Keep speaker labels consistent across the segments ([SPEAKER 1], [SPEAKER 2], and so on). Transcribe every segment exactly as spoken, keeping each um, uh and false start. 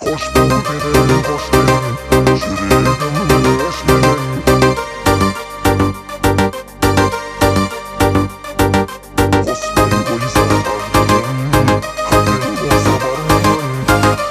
[SPEAKER 1] Hoş bulduk edelim, hoş geldin. Şuraya hoş geldin. Osman'ı koysa aldırım, hakkın olsa varmın.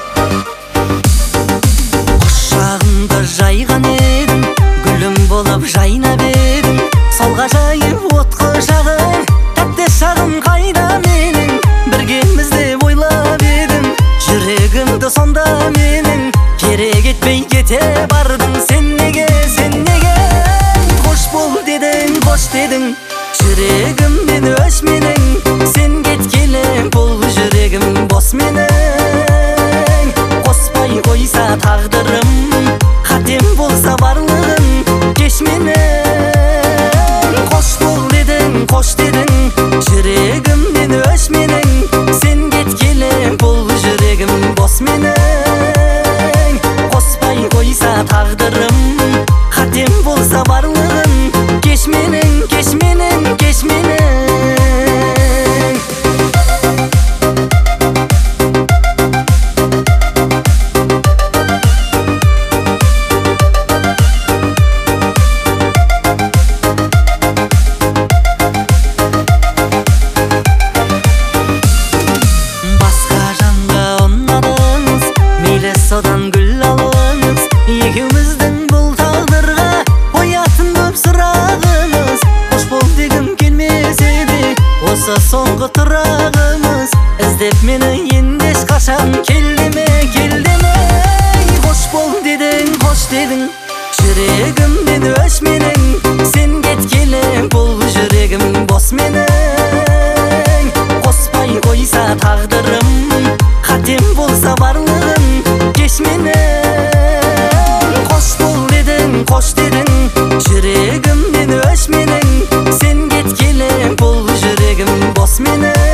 [SPEAKER 2] Құшағымда жайған едім, гүлім болып жайнап едім. Солға жайып от құшағың, тәтті шағым қайда менің? Біргемізде ойлап едім, жүрегімді сонда менің. Керек етпей кете бардың, сен неге, сен неге? Қош бол дедің, қош дедің, жүрегіммен өш менің. Сен кеткелі бұл жүрегім бос менің. Қоспай қойса тағдырым, қатем болса барлығын кеш менің. Қош бол дедің, қош дедің, жүрегіммен өш менің. Сен кеткелі бұл жүрегім бос менің. Қоспай қойса тағдырым, қатем болса барлығын кеш менің, кеш менің, кеш менің. Содан гүл алыңыз, екеуміздің бұл тағдырға қоятын көп сұрағымыз. Қош бол дегім келмесе де, осы соңғы тұрағымыз. Іздеп мені енді ешқашан келдеме, келдеме. Қош бол дедің, қош дедің, жүрегіммен өш менің. Сен кеткелі бұл жүрегім бос менің. Қоспай қойса тағдырым, қатем болса барлығын кеш менің. Қош бол дедің, қош дедің, жүрегіммен өш менің. Сен кеткелі бұл жүрегім бос менің.